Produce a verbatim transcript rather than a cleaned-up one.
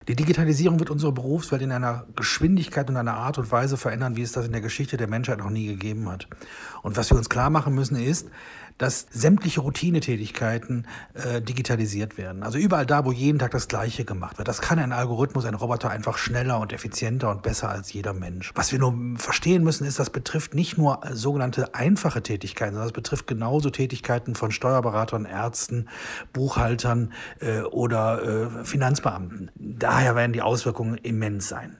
Die Digitalisierung wird unsere Berufswelt in einer Geschwindigkeit und einer Art und Weise verändern, wie es das in der Geschichte der Menschheit noch nie gegeben hat. Und was wir uns klar machen müssen, ist, dass sämtliche Routinetätigkeiten äh, digitalisiert werden. Also überall da, wo jeden Tag das Gleiche gemacht wird. Das kann ein Algorithmus, ein Roboter einfach schneller und effizienter und besser als jeder Mensch. Was wir nur verstehen müssen, ist, das betrifft nicht nur äh, sogenannte einfache Tätigkeiten, sondern es betrifft genauso Tätigkeiten von Steuerberatern, Ärzten, Buchhaltern äh, oder äh, Finanzbeamten. Daher werden die Auswirkungen immens sein.